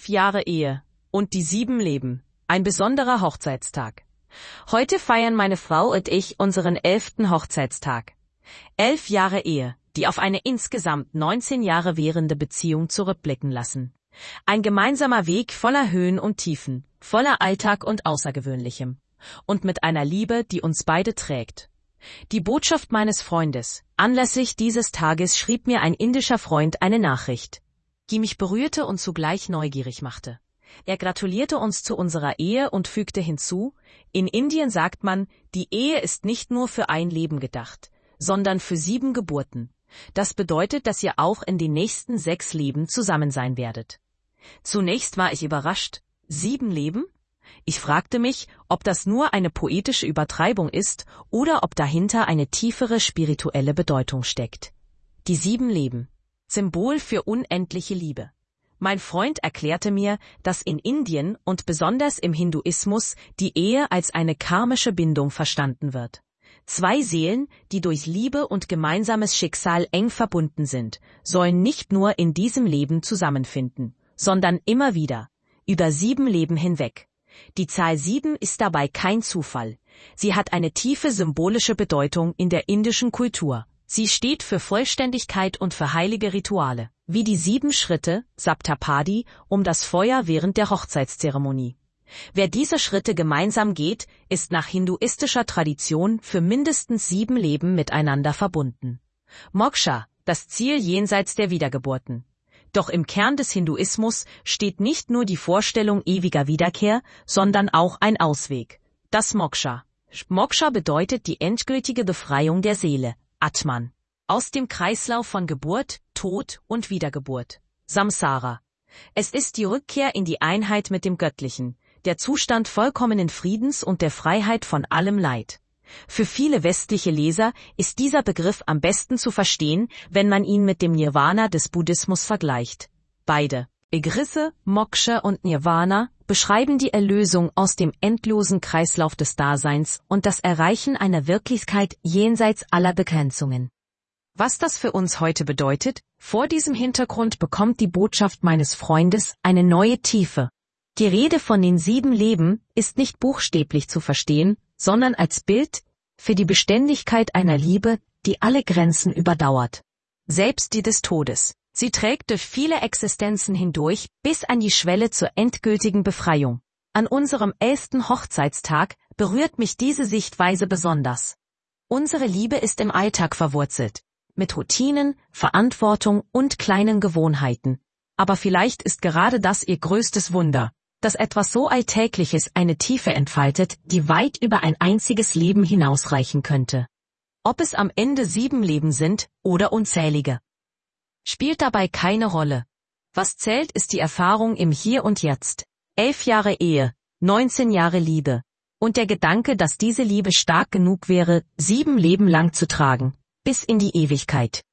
Jahre Ehe und die 7 Leben. Ein besonderer Hochzeitstag. Heute feiern meine Frau und ich unseren 11. Hochzeitstag. 11 Jahre Ehe, die auf eine insgesamt 19 Jahre währende Beziehung zurückblicken lassen. Ein gemeinsamer Weg voller Höhen und Tiefen, voller Alltag und Außergewöhnlichem. Und mit einer Liebe, die uns beide trägt. Die Botschaft meines Freundes. Anlässlich dieses Tages schrieb mir ein indischer Freund eine Nachricht, die mich berührte und zugleich neugierig machte. Er gratulierte uns zu unserer Ehe und fügte hinzu, in Indien sagt man, die Ehe ist nicht nur für ein Leben gedacht, sondern für 7 Geburten. Das bedeutet, dass ihr auch in den nächsten 6 Leben zusammen sein werdet. Zunächst war ich überrascht. 7 Leben? Ich fragte mich, ob das nur eine poetische Übertreibung ist oder ob dahinter eine tiefere spirituelle Bedeutung steckt. Die 7 Leben. Symbol für unendliche Liebe. Mein Freund erklärte mir, dass in Indien und besonders im Hinduismus die Ehe als eine karmische Bindung verstanden wird. 2 Seelen, die durch Liebe und gemeinsames Schicksal eng verbunden sind, sollen nicht nur in diesem Leben zusammenfinden, sondern immer wieder, über 7 Leben hinweg. Die Zahl 7 ist dabei kein Zufall. Sie hat eine tiefe symbolische Bedeutung in der indischen Kultur. Sie steht für Vollständigkeit und für heilige Rituale, wie die 7 Schritte, Saptapadi, um das Feuer während der Hochzeitszeremonie. Wer diese Schritte gemeinsam geht, ist nach hinduistischer Tradition für mindestens 7 Leben miteinander verbunden. Moksha, das Ziel jenseits der Wiedergeburten. Doch im Kern des Hinduismus steht nicht nur die Vorstellung ewiger Wiederkehr, sondern auch ein Ausweg, das Moksha. Moksha bedeutet die endgültige Befreiung der Seele, Atman, aus dem Kreislauf von Geburt, Tod und Wiedergeburt, Samsara. Es ist die Rückkehr in die Einheit mit dem Göttlichen, der Zustand vollkommenen Friedens und der Freiheit von allem Leid. Für viele westliche Leser ist dieser Begriff am besten zu verstehen, wenn man ihn mit dem Nirvana des Buddhismus vergleicht. Beide, Begriffe, Moksha und Nirvana, beschreiben die Erlösung aus dem endlosen Kreislauf des Daseins und das Erreichen einer Wirklichkeit jenseits aller Begrenzungen. Was das für uns heute bedeutet, vor diesem Hintergrund bekommt die Botschaft meines Freundes eine neue Tiefe. Die Rede von den 7 Leben ist nicht buchstäblich zu verstehen, sondern als Bild für die Beständigkeit einer Liebe, die alle Grenzen überdauert. Selbst die des Todes. Sie trägt durch viele Existenzen hindurch bis an die Schwelle zur endgültigen Befreiung. An unserem 11. Hochzeitstag berührt mich diese Sichtweise besonders. Unsere Liebe ist im Alltag verwurzelt, mit Routinen, Verantwortung und kleinen Gewohnheiten. Aber vielleicht ist gerade das ihr größtes Wunder, dass etwas so Alltägliches eine Tiefe entfaltet, die weit über ein einziges Leben hinausreichen könnte. Ob es am Ende 7 Leben sind oder unzählige, spielt dabei keine Rolle. Was zählt, ist die Erfahrung im Hier und Jetzt. 11 Jahre Ehe, 19 Jahre Liebe. Und der Gedanke, dass diese Liebe stark genug wäre, 7 Leben lang zu tragen, bis in die Ewigkeit.